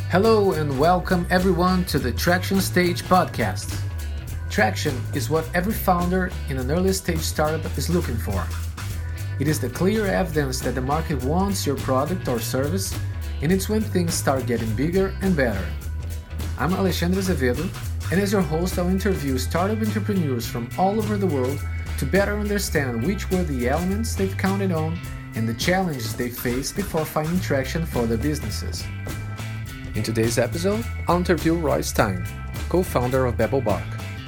Hello and welcome everyone to the Traction Stage podcast. Traction is what every founder in an early stage startup is looking for. It is the clear evidence that the market wants your product or service, and it's when things start getting bigger and better. I'm Alexandre Azevedo, and as your host, I'll interview startup entrepreneurs from all over the world to better understand which were the elements they've counted on and the challenges they faced before finding traction for their businesses. In today's episode, I'll interview Roy Stein, co-founder of BabbleBark.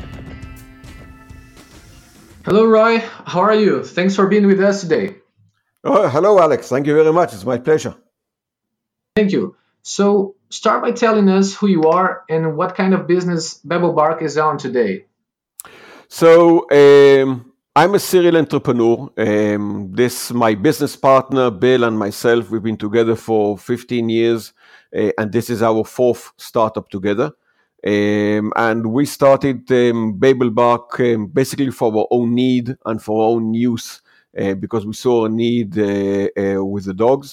Hello, Roy. How are you? Thanks for being with us today. Oh, hello, Alex. Thank you very much. It's my pleasure. Thank you. So, start by telling us who you are and what kind of business BabbleBark is on today. So, I'm a serial entrepreneur. My business partner, Bill, and myself, we've been together for 15 years. And this is our fourth startup together. And we started BabbleBark basically for our own need and for our own use because we saw a need with the dogs.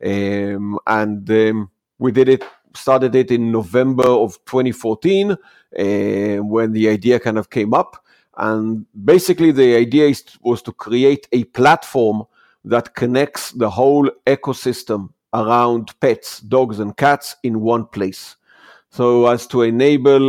We started it in November of 2014 when the idea kind of came up. And basically the idea was to create a platform that connects the whole ecosystem around pets, dogs and cats in one place. So as to enable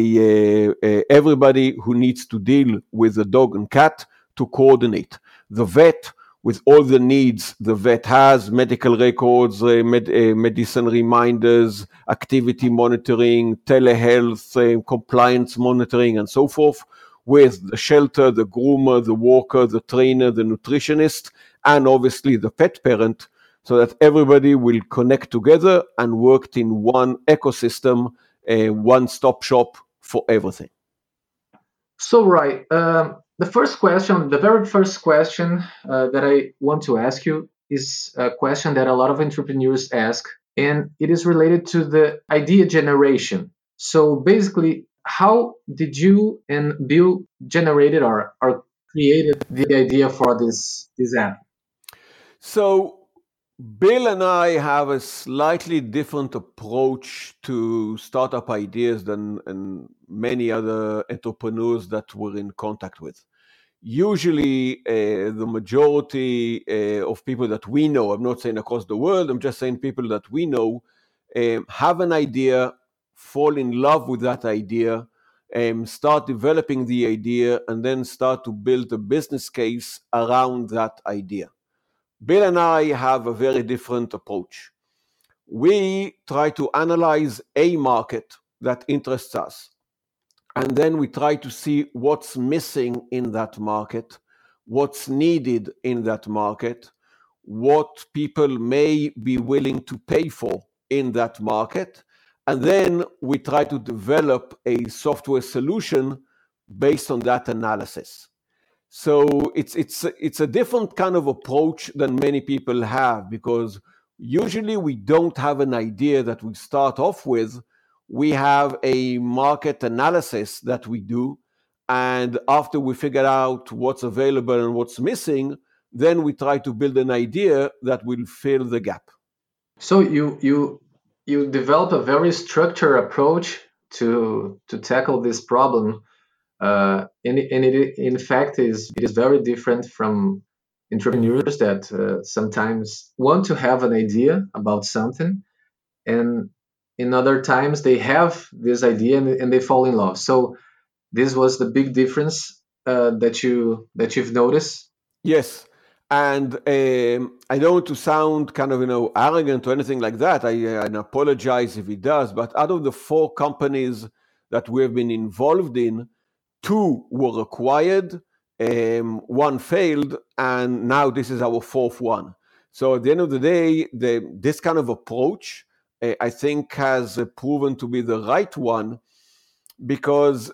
everybody who needs to deal with a dog and cat to coordinate. The vet with all the needs the vet has, medical records, medicine reminders, activity monitoring, telehealth, compliance monitoring, and so forth, with the shelter, the groomer, the walker, the trainer, the nutritionist, and obviously the pet parent, so that everybody will connect together and work in one ecosystem, a one-stop shop for everything. So, Roy, the very first question that I want to ask you is a question that a lot of entrepreneurs ask, and it is related to the idea generation. So basically, how did you and Bill generated or created the idea for this app? So Bill and I have a slightly different approach to startup ideas than many other entrepreneurs that we're in contact with. Usually, the majority of people that we know, I'm not saying across the world, I'm just saying people that we know, have an idea, fall in love with that idea, start developing the idea, and then start to build a business case around that idea. Bill and I have a very different approach. We try to analyze a market that interests us, and then we try to see what's missing in that market, what's needed in that market, what people may be willing to pay for in that market, and then we try to develop a software solution based on that analysis. So it's a different kind of approach than many people have, because usually we don't have an idea that we start off with. We have a market analysis that we do, and after we figure out what's available and what's missing, then we try to build an idea that will fill the gap. So you develop a very structured approach to tackle this problem. And it in fact it is very different from entrepreneurs that sometimes want to have an idea about something, and in other times they have this idea and they fall in love. So this was the big difference that you've noticed. Yes. And I don't want to sound kind of, arrogant or anything like that. I apologize if it does. But out of the 4 companies that we have been involved in, 2 were acquired, 1 failed, and now this is our 4th one. So at the end of the day, this kind of approach, I think, has proven to be the right one, because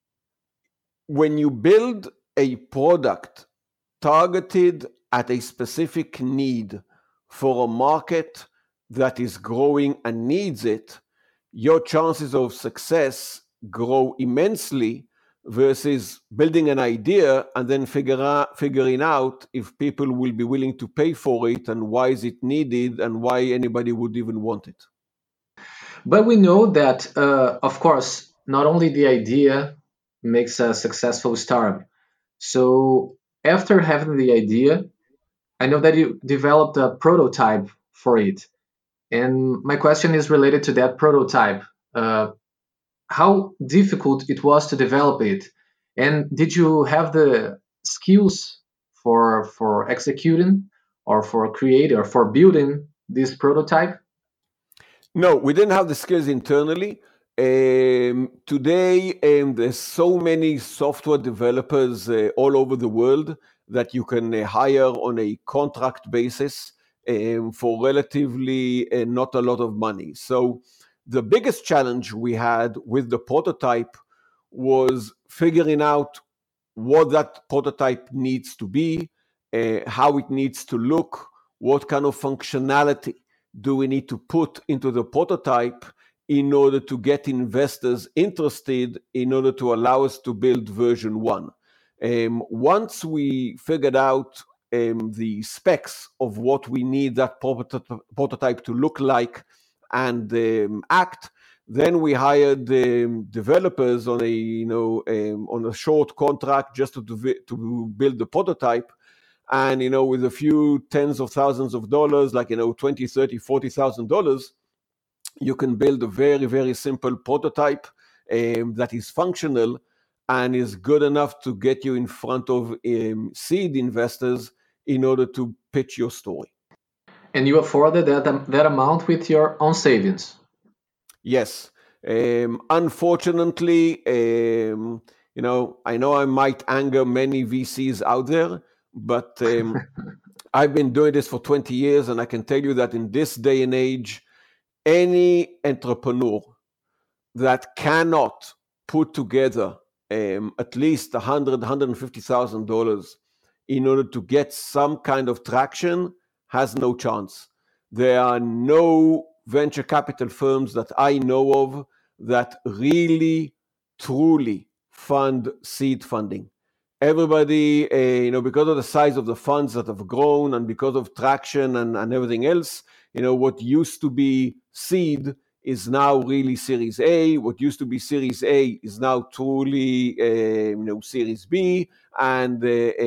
when you build a product targeted at a specific need for a market that is growing and needs it, your chances of success grow immensely versus building an idea and then figuring out if people will be willing to pay for it and why is it needed and why anybody would even want it. But we know that, of course, not only the idea makes a successful startup. So after having the idea, I know that you developed a prototype for it. And my question is related to that prototype. Uh, how difficult it was to develop it? And did you have the skills for executing or for creating or for building this prototype? No, we didn't have the skills internally. Today, there's so many software developers all over the world that you can hire on a contract basis for relatively not a lot of money. So the biggest challenge we had with the prototype was figuring out what that prototype needs to be, how it needs to look, what kind of functionality do we need to put into the prototype in order to get investors interested, in order to allow us to build version one. Once we figured out the specs of what we need that prototype to look like and act, then we hired developers on a short contract just to build the prototype. And with a few tens of thousands of dollars, like 20, 30, $40,000, you can build a very, very simple prototype that is functional and is good enough to get you in front of seed investors in order to pitch your story. And you afforded that amount with your own savings. Yes. Unfortunately, I know I might anger many VCs out there, but I've been doing this for 20 years, and I can tell you that in this day and age, any entrepreneur that cannot put together at least $150,000 in order to get some kind of traction has no chance. There are no venture capital firms that I know of that really, truly fund seed funding. Everybody, because of the size of the funds that have grown and because of traction and everything else, what used to be seed is now really Series A. What used to be Series A is now truly, Series B, and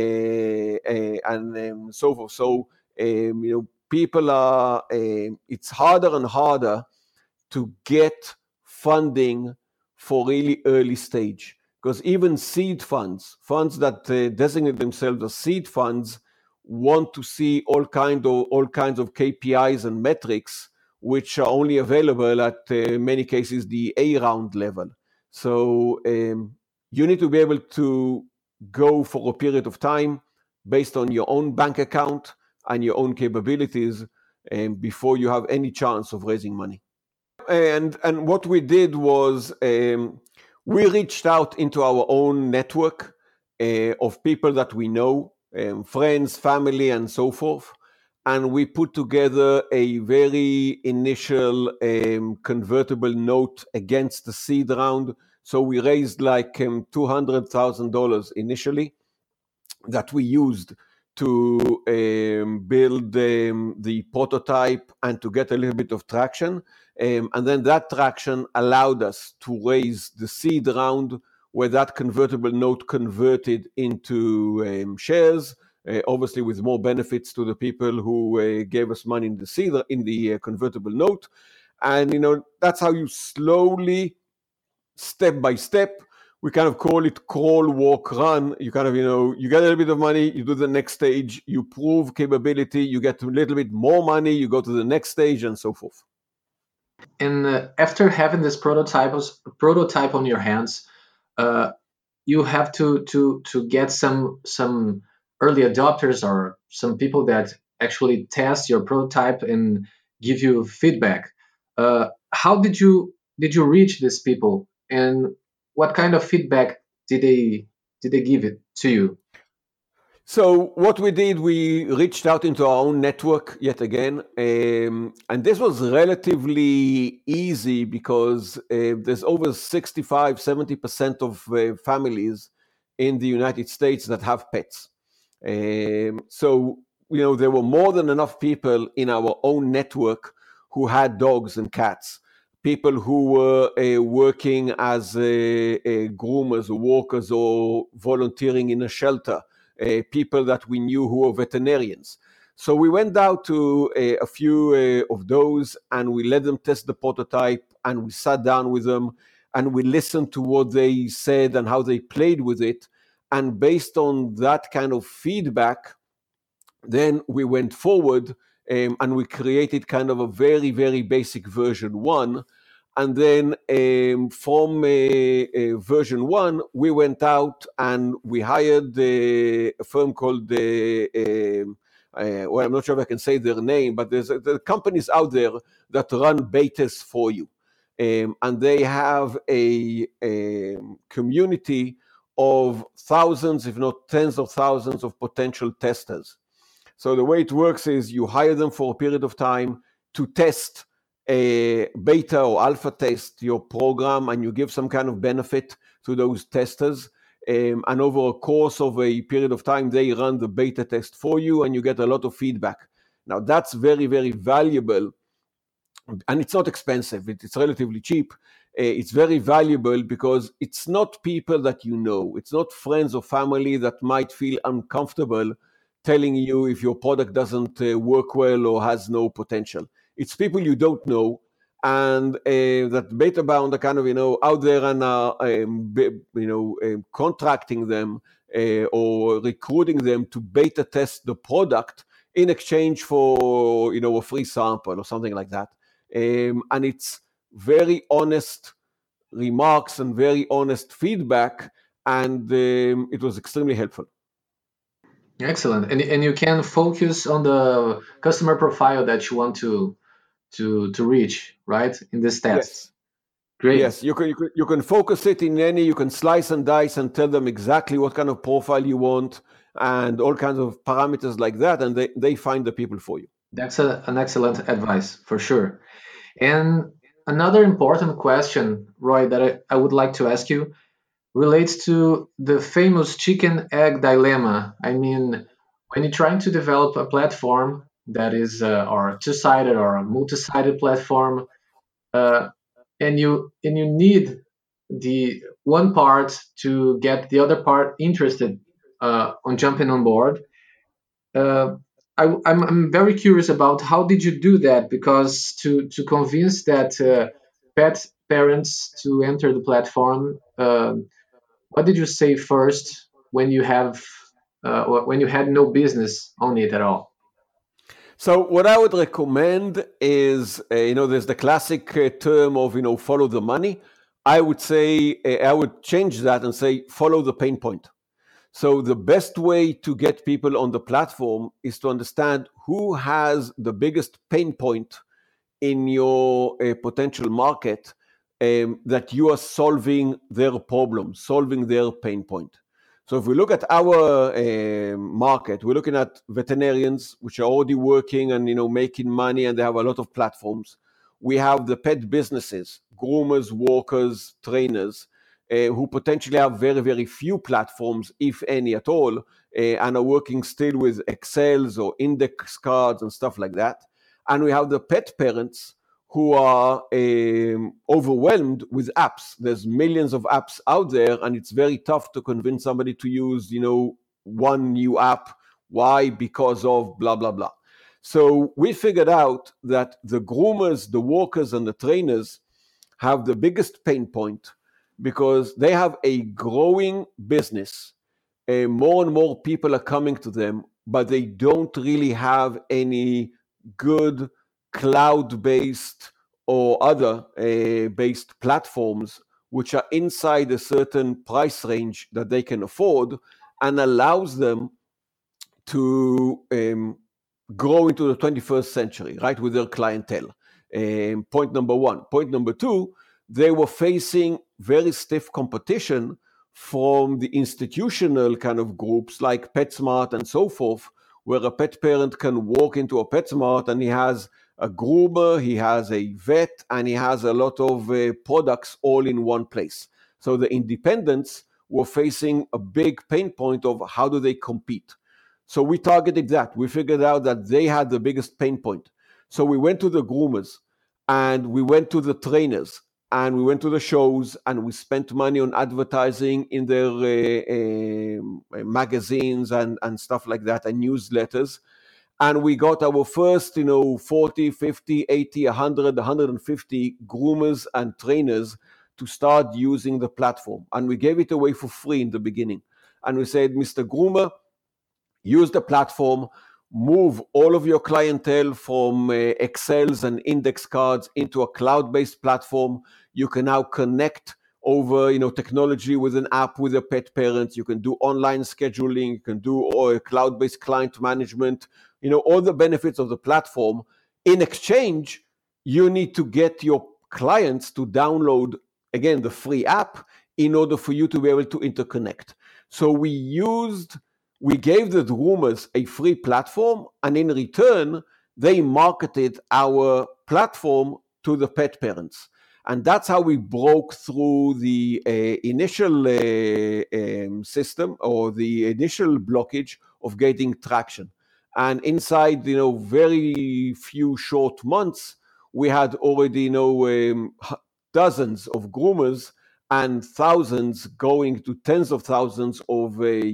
so forth. So, people are. It's harder and harder to get funding for really early stage, because even seed funds that designate themselves as seed funds, want to see all kinds of KPIs and metrics, which are only available at many cases the A round level. So you need to be able to go for a period of time based on your own bank account and your own capabilities before you have any chance of raising money. And what we did was we reached out into our own network of people that we know, friends, family, and so forth. And we put together a very initial convertible note against the seed round. So we raised like $200,000 initially that we used to build the prototype and to get a little bit of traction. And then that traction allowed us to raise the seed round, where that convertible note converted into shares, obviously with more benefits to the people who gave us money in the convertible note. And that's how you slowly, step by step, we kind of call it crawl, walk, run. You kind of, you get a little bit of money, you do the next stage, you prove capability, you get a little bit more money, you go to the next stage, and so forth. And after having this prototype on your hands, you have to get some early adopters or some people that actually test your prototype and give you feedback. How did you reach these people, and what kind of feedback did they give it to you? So what we did, we reached out into our own network yet again, and this was relatively easy because there's over 65, 70% of families in the United States that have pets. So, there were more than enough people in our own network who had dogs and cats. people who were working as groomers or walkers or volunteering in a shelter, people that we knew who were veterinarians. So we went out to a few of those, and we let them test the prototype, and we sat down with them, and we listened to what they said and how they played with it. And based on that kind of feedback, then we went forward, and we created kind of a very, very basic version 1. And then from version 1, we went out and we hired a firm called well, I'm not sure if I can say their name, but there are companies out there that run betas for you. And they have a community of thousands, if not tens of thousands of potential testers. So the way it works is you hire them for a period of time to test a beta or alpha test your program, and you give some kind of benefit to those testers. And over a course of a period of time, they run the beta test for you, and you get a lot of feedback. Now, that's very, very valuable, and it's not expensive. It's relatively cheap. It's very valuable because it's not people that you know. It's not friends or family that might feel uncomfortable telling you if your product doesn't work well or has no potential. It's people you don't know, and that beta bound are kind of out there and contracting them or recruiting them to beta test the product in exchange for a free sample or something like that. And it's very honest remarks and very honest feedback, and it was extremely helpful. Excellent. And you can focus on the customer profile that you want to reach, right? In this test. Yes. Great. Yes, you can focus it in any, you can slice and dice and tell them exactly what kind of profile you want and all kinds of parameters like that, and they find the people for you. That's an excellent advice, for sure. And another important question, Roy, that I would like to ask you relates to the famous chicken egg dilemma. I mean, when you're trying to develop a platform that is or a two-sided or a multi-sided platform, and you need the one part to get the other part interested on jumping on board. I'm very curious about how did you do that, because to convince that pet parents to enter the platform, what did you say first when you had no business on it at all? So what I would recommend is, there's the classic term of, follow the money. I would say, I would change that and say, follow the pain point. So the best way to get people on the platform is to understand who has the biggest pain point in your potential market, that you are solving their problem, solving their pain point. So if we look at our market, we're looking at veterinarians, which are already working and making money, and they have a lot of platforms. We have the pet businesses, groomers, walkers, trainers, who potentially have very, very few platforms, if any at all, and are working still with Excels or index cards and stuff like that. And we have the pet parents who are overwhelmed with apps. There's millions of apps out there, and it's very tough to convince somebody to use, one new app. Why? Because of blah, blah, blah. So we figured out that the groomers, the walkers, and the trainers have the biggest pain point because they have a growing business. More and more people are coming to them, but they don't really have any good cloud-based or other based platforms which are inside a certain price range that they can afford and allows them to grow into the 21st century, right, with their clientele. Point number one. Point number two, they were facing very stiff competition from the institutional kind of groups like PetSmart and so forth, where a pet parent can walk into a PetSmart and he has a groomer, he has a vet, and he has a lot of products all in one place. So the independents were facing a big pain point of how do they compete. So we targeted that. We figured out that they had the biggest pain point. So we went to the groomers and we went to the trainers and we went to the shows and we spent money on advertising in their magazines and stuff like that, and newsletters. And we got our first, 40, 50, 80, 100, 150 groomers and trainers to start using the platform. And we gave it away for free in the beginning. And we said, Mr. Groomer, use the platform, move all of your clientele from Excels and index cards into a cloud-based platform. You can now connect over technology with an app with your pet parents. You can do online scheduling. You can do cloud-based client management. All the benefits of the platform. In exchange, you need to get your clients to download, again, the free app in order for you to be able to interconnect. So we gave the groomers a free platform, and in return, they marketed our platform to the pet parents. And that's how we broke through the initial system, or the initial blockage of getting traction. And inside, very few short months, we had already, dozens of groomers and thousands, going to tens of thousands of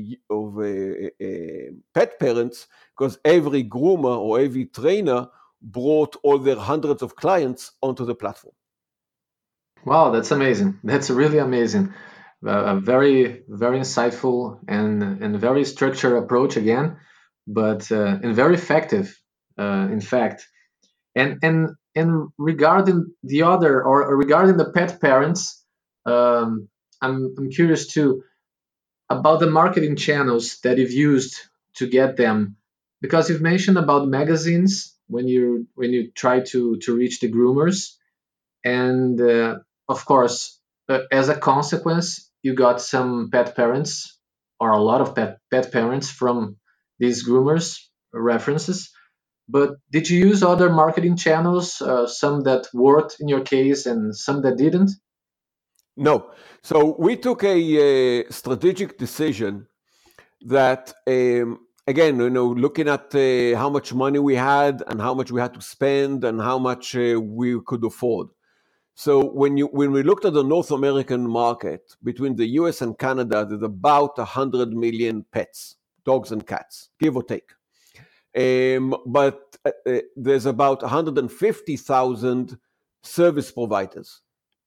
pet parents, because every groomer or every trainer brought all their hundreds of clients onto the platform. Wow, that's amazing. That's really amazing. A very, very insightful and very structured approach again, but and very effective, in fact. And regarding the other, or regarding the pet parents, I'm curious too about the marketing channels that you've used to get them, because you've mentioned about magazines when you try to reach the groomers, and of course, as a consequence, you got some pet parents, or a lot of pet parents from these groomers references. But did you use other marketing channels, some that worked in your case and some that didn't? No. So we took a strategic decision that, again, looking at how much money we had and how much we had to spend and how much we could afford. So when we looked at the North American market, between the US and Canada, there's about 100 million pets, dogs and cats, give or take. But there's about 150,000 service providers,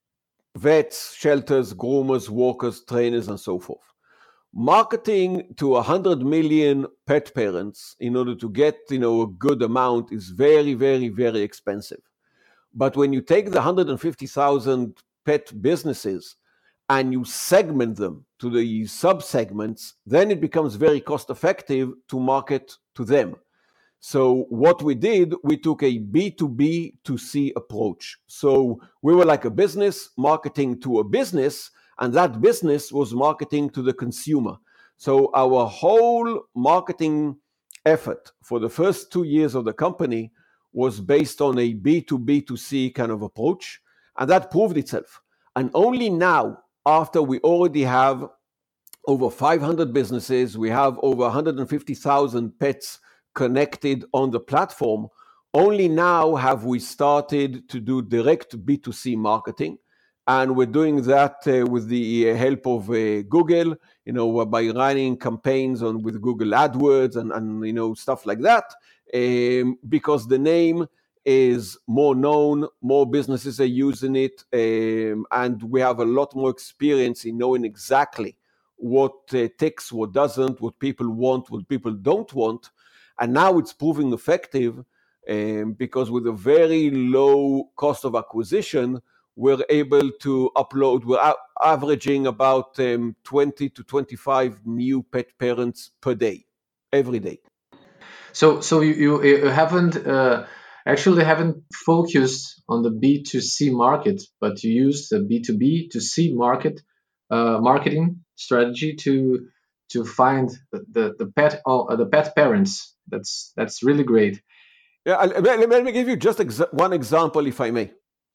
vets, shelters, groomers, walkers, trainers, and so forth. Marketing to 100 million pet parents in order to get a good amount is very, very, very expensive. But when you take the 150,000 pet businesses and you segment them to the sub-segments, then it becomes very cost-effective to market to them. So what we did, we took a B2B to C approach. So we were like a business marketing to a business, and that business was marketing to the consumer. So our whole marketing effort for the first 2 years of the company was based on a B2B2C kind of approach, and that proved itself. And only now, after we already have over 500 businesses, we have over 150,000 pets connected on the platform, only now have we started to do direct B2C marketing. And we're doing that with the help of Google, by running campaigns with Google AdWords and stuff like that, because the name is more known, more businesses are using it, and we have a lot more experience in knowing exactly what ticks, what doesn't, what people want, what people don't want. And now it's proving effective because with a very low cost of acquisition, we're able to upload, we're averaging about 20 to 25 new pet parents per day, every day. So you haven't actually haven't focused on the B2C market, but you used the B2B to C market marketing strategy to find the pet parents. That's really great. Yeah, let me give you just one example, if I may.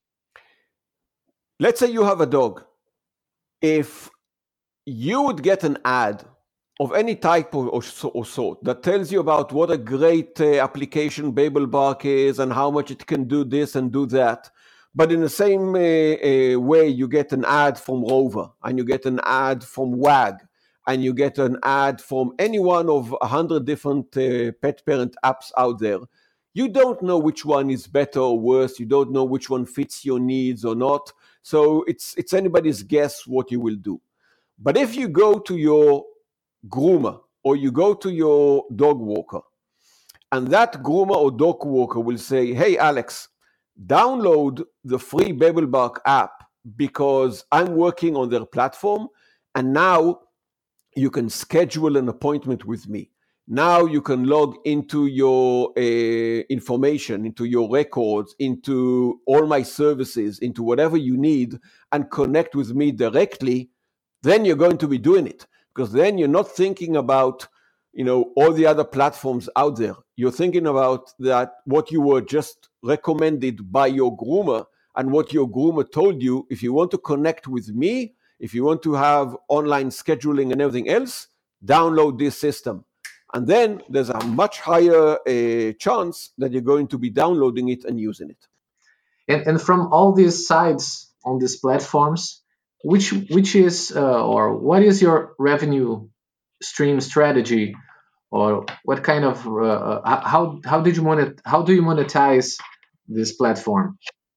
Let's say you have a dog. If you would get an ad of any type or sort that tells you about what a great application Babelbark is and how much it can do this and do that, But in the same way, you get an ad from Rover, and you get an ad from WAG, and you get an ad from any one of 100 different pet parent apps out there. You don't know which one is better or worse. You don't know which one fits your needs or not. So it's anybody's guess what you will do. But if you go to your groomer or you go to your dog walker, and that groomer or dog walker will say, hey, Alex, download the free Babelbark app because I'm working on their platform, and now you can schedule an appointment with me. Now you can log into your information, into your records, into all my services, into whatever you need, and connect with me directly. Then you're going to be doing it, because then you're not thinking about all the other platforms out there. You're thinking about that what you were just recommended by your groomer, and what your groomer told you. If you want to connect with me, if you want to have online scheduling and everything else, download this system. And then there's a much higher chance that you're going to be downloading it and using it. And from all these sites on these platforms, which is or what is your revenue stream strategy, or what kind of how do you monetize this platform?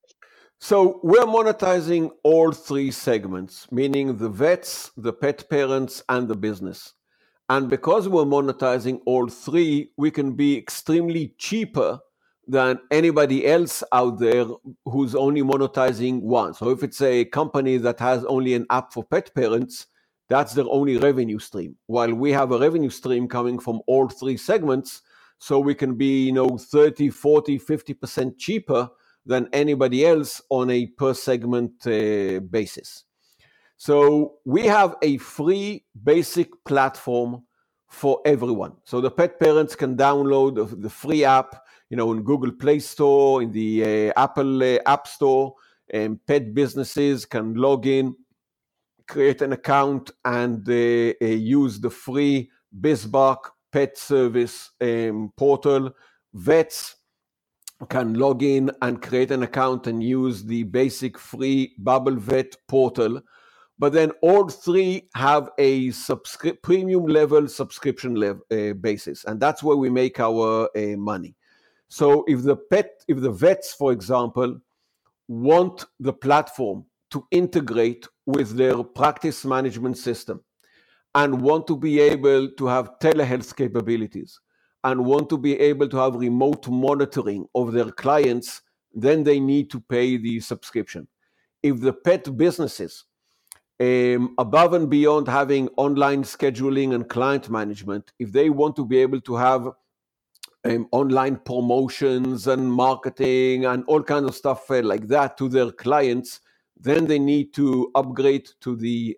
So we're monetizing all three segments, meaning the vets, the pet parents, and the business. And because we're monetizing all three, we can be extremely cheaper than anybody else out there who's only monetizing one. So if it's a company that has only an app for pet parents, that's their only revenue stream. While we have a revenue stream coming from all three segments, so we can be 30, 40, 50% cheaper than anybody else on a per segment basis. So we have a free basic platform for everyone. So the pet parents can download the free app, in Google Play Store, in the Apple App Store, and pet businesses can log in, create an account, and use the free BizBark pet service portal. Vets can log in and create an account and use the basic free BubbleVet portal. But then all three have a premium level subscription basis, and that's where we make our money. So if the vets, for example, want the platform to integrate with their practice management system, and want to be able to have telehealth capabilities, and want to be able to have remote monitoring of their clients, then they need to pay the subscription. If the pet businesses, above and beyond having online scheduling and client management, if they want to be able to have online promotions and marketing and all kinds of stuff like that to their clients, then they need to upgrade to the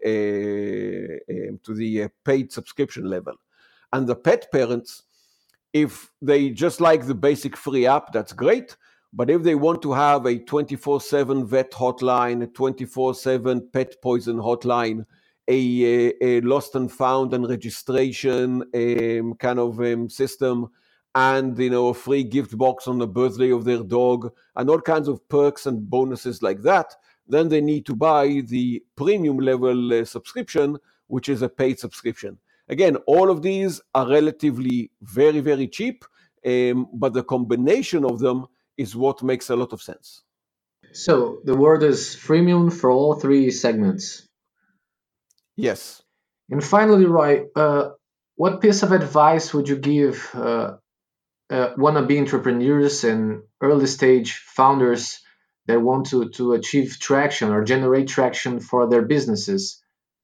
paid subscription level. And the pet parents, if they just like the basic free app, that's great. But if they want to have a 24/7 vet hotline, a 24/7 pet poison hotline, a lost and found and registration kind of system, and a free gift box on the birthday of their dog, and all kinds of perks and bonuses like that, then they need to buy the premium level subscription, which is a paid subscription. Again, all of these are relatively very, very cheap, but the combination of them is what makes a lot of sense. So the word is freemium for all three segments. Yes. And finally, Roy, what piece of advice would you give wannabe entrepreneurs and early stage founders that want to achieve traction or generate traction for their businesses?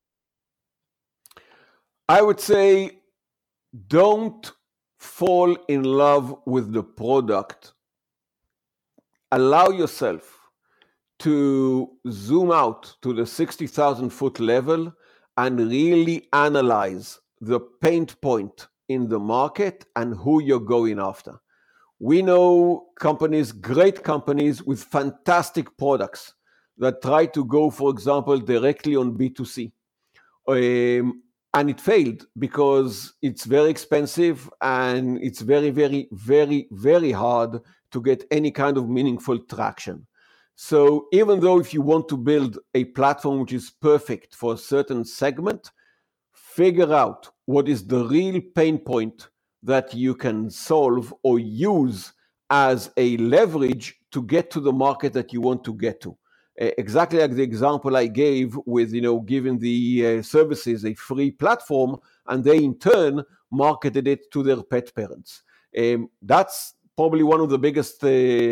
I would say don't fall in love with the product. Allow yourself to zoom out to the 60,000 foot level and really analyze the pain point in the market and who you're going after. We know companies, great companies with fantastic products that try to go, for example, directly on B2C. And it failed because it's very expensive and it's very, very, very, very hard to get any kind of meaningful traction. So even though if you want to build a platform which is perfect for a certain segment, figure out what is the real pain point that you can solve or use as a leverage to get to the market that you want to get to. Exactly like the example I gave with, giving the services a free platform, and they in turn marketed it to their pet parents. That's probably one of the biggest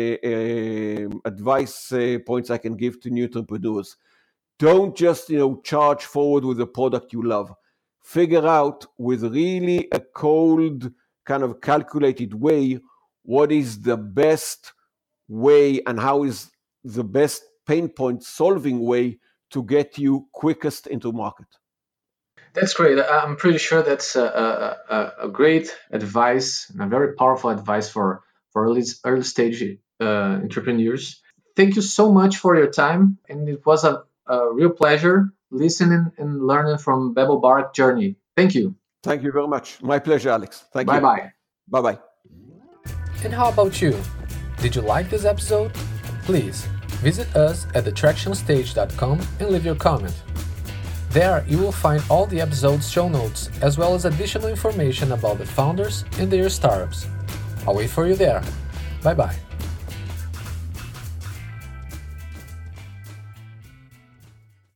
advice points I can give to new entrepreneurs. Don't just, charge forward with a product you love. Figure out with really a cold, kind of calculated way, what is the best way and how is the best pain point solving way to get you quickest into market. That's great. I'm pretty sure that's a great advice and a very powerful advice for early stage entrepreneurs. Thank you so much for your time, and it was a real pleasure listening and learning from BabbleBark journey. Thank you. Thank you very much. My pleasure, Alex. Thank you. Bye-bye. Bye-bye. And how about you? Did you like this episode? Please visit us at thetractionstage.com and leave your comment. There you will find all the episode's show notes as well as additional information about the founders and their startups. I'll wait for you there. Bye-bye.